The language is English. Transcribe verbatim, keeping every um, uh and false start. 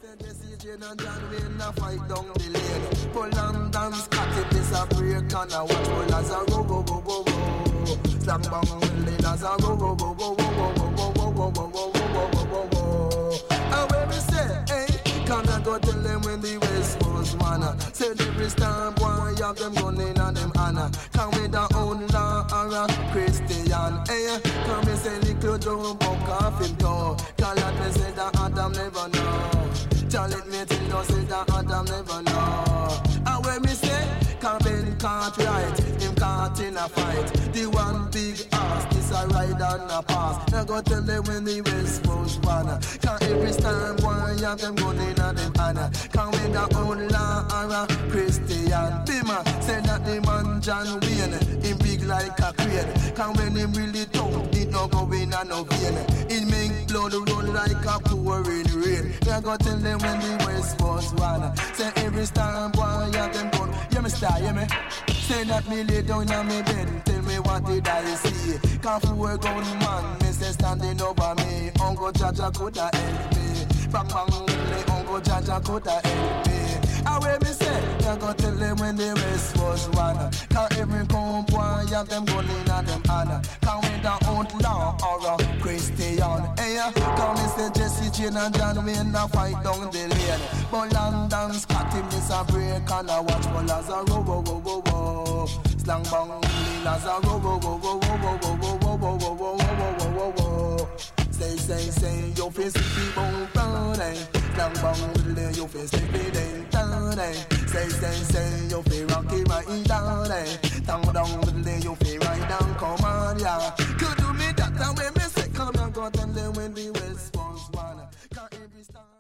say Jesse Jane and John Wayne a fight down the lane. Pull and dance, cut it, this a break and a watch pull as a go go go go go. Slang bang lane as a go go go go go go go go go go go go go go go. And when we say, hey, can I go tell them when the West Coast manna? Say every star boy have them gun in and them Anna. Can we the own law or a Christian? Hey, can we say little Joe buck off him toe? Call it me say that Adam never know. Tell it me till you say that Adam never know. And when me say, can Ben can't right, him caught in a fight. The one big ass, this a ride and a pass. Now go tell them when the West Coast wanna. Can every star boy have them gun in and them Anna. Can we the own law or a Christian? Bima say that the man John Wayne, him big like a crane. Can when him really tough, it no go in and no vein. It make blood run like a pouring rain. Now go tell them when the West Coast wanna. Say every star boy have them gun. Yeah me star, yeah me. Say that me lay down on me bed. Tell me what did I see? Can't fool gun man, me say standing over me. Uncle Jaja coulda help me. Bang bang me, Uncle Jaja coulda help me. And when me say, I go tell them when the West was wanna. Can every boy have them gun in and them Anna. Can we the outlaw or a Christian? Hey, can we say Jesse Jane and John Wayne a fight down the lane? But London Scotty miss a break and a watch for Lazaro, wo wo wo wo. Slang bang Lazaro, wo wo wo wo wo wo wo wo wo wo wo wo wo wo. Say say say, your face is people burning. Slang bang little, your face is bleeding. Say, say, say, you feel rocky right down there. Down, down, little, you feel right down, come on, yeah. Could do me that, and when me say, come and go, tell them when the West Coast wanna. Cause every star